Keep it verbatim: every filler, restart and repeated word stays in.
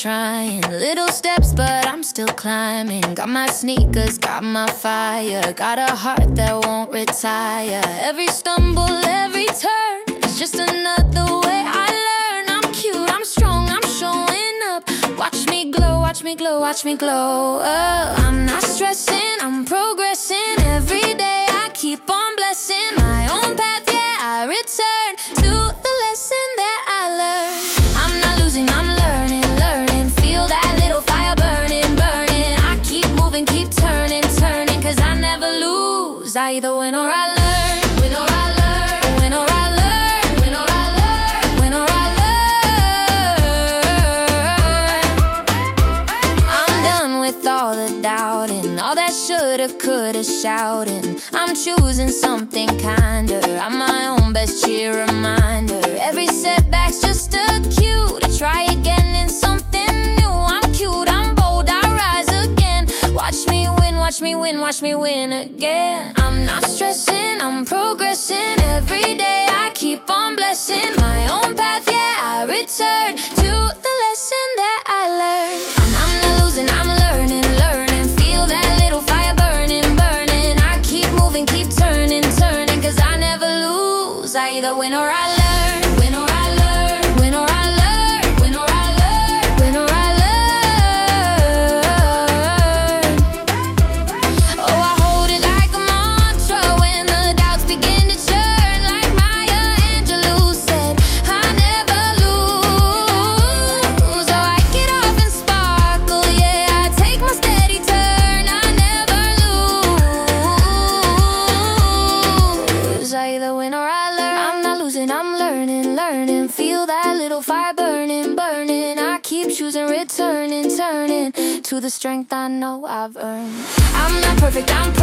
trying. Little steps, but I'm still climbing. Got my sneakers, got my fire. Got a heart that won't retire. Every stumble, every turn, it's just another way I learn. I'm cute, I'm strong, I'm showing up. Watch me glow, watch me glow, watch me glow up. I'm not stressing, I'm progressing. Every day I keep on blessing my own path, yeah, I return to the lesson that I learned. I'm not losing, I'm learning, learning. Feel that little fire burning, burning. I keep moving, keep turning, turning. Cause I never lose, I either win or I learn. Win or I learn, win or I learn. Win or I learn, win or I learn. I'm done with all the doubting, all that shoulda, coulda shouting. I'm choosing something kinder, I'm my own best cheer reminder. Every setback's just a cue to try again in something new. I'm cute, I'm bold, I rise again. Watch me win, watch me win, watch me win again. I'm not stressing, I'm progressing. Every day I keep on blessing my own path, yeah, I return to the lesson that I learned. And I'm not losing, I'm learning, learning. Feel that little fire burning, burning. I keep moving, keep turning, turning. Cause I never lose, I either win or I learn. Win or I learn, win or I learn. Win or I learn, win or I learn. Oh, I hold it like a mantra when the doubts begin to churn. Like Maya Angelou said, I never lose. So I get off and sparkle, yeah, I take my steady turn. I never lose, I either win or I learn. I'm not losing, I'm learning, learning. Feel that little fire burning, burning. I keep choosing, returning, turning to the strength I know I've earned. I'm not perfect, I'm